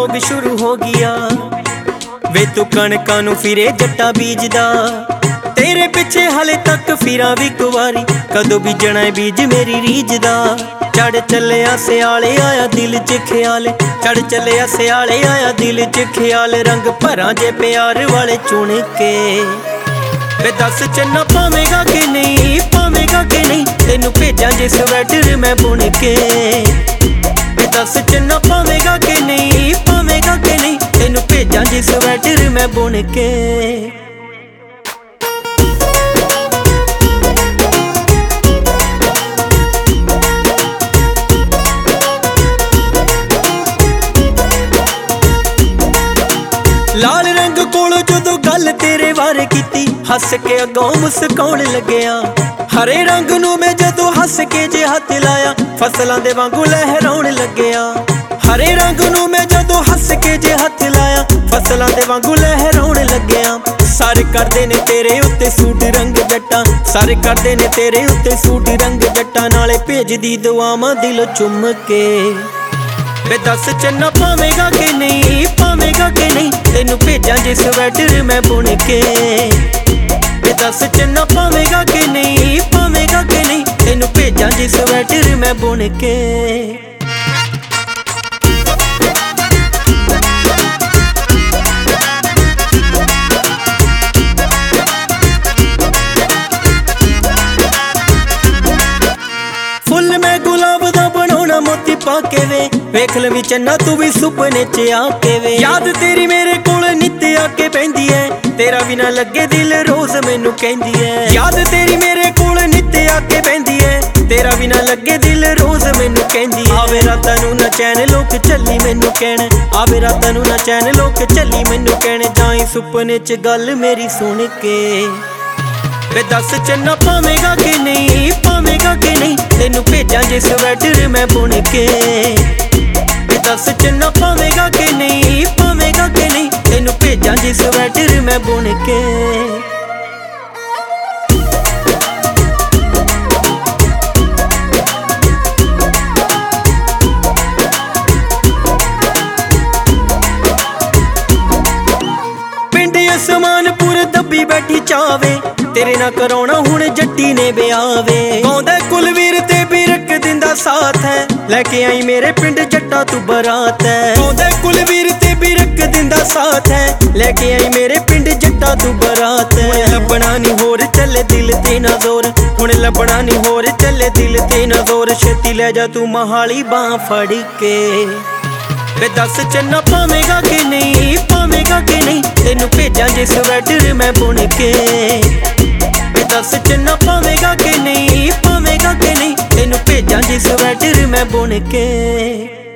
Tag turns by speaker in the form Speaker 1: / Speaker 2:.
Speaker 1: ਸੋਗ ਸ਼ੁਰੂ ਹੋ ਗਿਆ ਵੇ ਤੂੰ ਕਣਕਾਂ ਨੂੰ ਫਿਰੇ ਜੱਟਾ ਬੀਜਦਾ तेरे पिछे हाले तक फिरा भी कुवारी कदों बीजना बीज मेरी रीझ दा चढ़ चलिया सियाले आया दिल च ख्याल चढ़ चलिया सियाले आया दिल च ख्याल रंग भरा जे प्यार वाले चुन के वे दस चन्ना पावेगा कि नहीं तेनू भेजा जे स्वेटर मैं बुन के वे दस चन्ना पावेगा कि नहीं तेनू भेजा जे स्वेटर मैं बुन के लाल रंग कोल जदों गल तेरे बारे कीती हस के अगों मुस्काउण लग्या हरे रंग नूं मैं जदों हस के जे हथ लाया फसलां दे वांगू लहराउण लग्या हरे रंग नूं मैं जदों हस के जे हथ लाया फसलां दे वांगू लहराउण लग्या सारे करदे ने तेरे उत्ते सूट रंग जट्टा सारे करदे ने तेरे उत्ते सूट रंग जट्टा नाले भेजदी दुआवां दिलों चुम के वे दस चन्ना पावेगा कि नहीं तेनू भेजा जे स्वेटर मैं बुन के वे दस चन्ना पावेगा कि नहीं तेनू भेजा जे स्वेटर मैं बुन के फुल मैं गुलाब दा बनाउणा मोती पाके वे वेख लवी चन्ना तू भी सुपने च आके वे याद तेरी मेरे कोल नित आके पैंदी है तेरा भी ना लगे दिल रोज मैनू कहंदी है याद तेरी मेरे कोल नित आके पैंदी है तेरा भी ना लगे दिल रोज मैनू कहंदी है आवे रातां नू ना चैन लोक चली मैनू कहण आवे रातां नू ना चैन लोक चली मैनू कहण जाई सुपने च गल मेरी सुन के वे दस चन्ना पावेगा कि नहीं तेनू भेजा जे स्वेटर मैं बुन के वे दस चन्ना पावेगा कि नहीं तेनू भेजा जे स्वेटर मैं बुन के पिंड असमानपुर दब्बी बैठी चावे तेरे ना कराउणा हुण जट्टी ने ब्यावे गाउंदा कुलवीर ते भी रख दिंदा साथ है लेके आई मेरे पिंड जट्टा तू बरात है गाउंदा कुलवीर ते भी रख दिंदा साथ है लेके आई मेरे पिंड जट्टा तू बरात है लबना नी होर चले दिल ते ना जोर हुण लबना नी होर चले दिल ते ना जोर छेती ले जा तू महाली बां फड़ के वे दस चन्ना पावेगा कि नहीं तेनू भेजा जे स्वेटर मैं बुन के वे दस चन्ना पावेगा कि नहीं तेनू भेजा जे स्वेटर मैं बुन के।